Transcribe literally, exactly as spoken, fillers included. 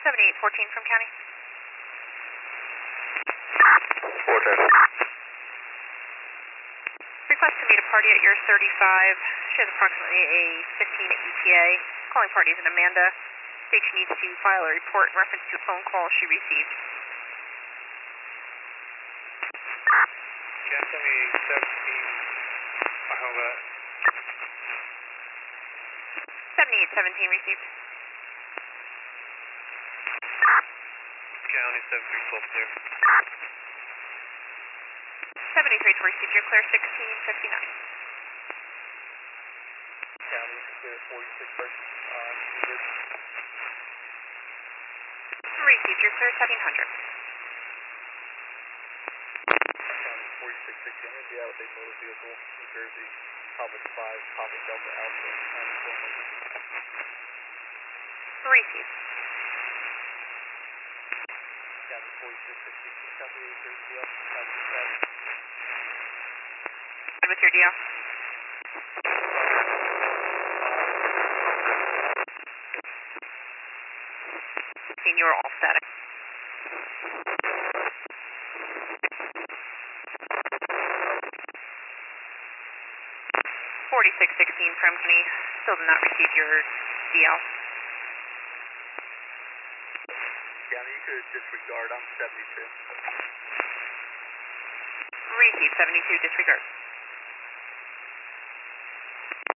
seventy-eight fourteen from county. four ten. Request to meet a party at your thirty-five. She has approximately a fifteen E T A. Calling party is an Amanda. States she needs to file a report in reference to a phone call she received. Can send me seventeen. I have that. seventy-eight seventeen received. County seven three twelve clear. seventy-three to receive. You're clear sixteen fifty-nine. County clear forty-six person. Uh, Received. You're clear seventeen hundred. County forty-six sixty. I'm going to be out with a motor vehicle, New Jersey, Papa five, Papa Delta Alpha, on the phone. Received. County forty-six sixty. Can you copy the third D L? Good with your D L. You're all static. forty-six sixteen from me. Still did not receive your D L. County, you could disregard. I'm seventy-two. Receive seventy-two, disregard.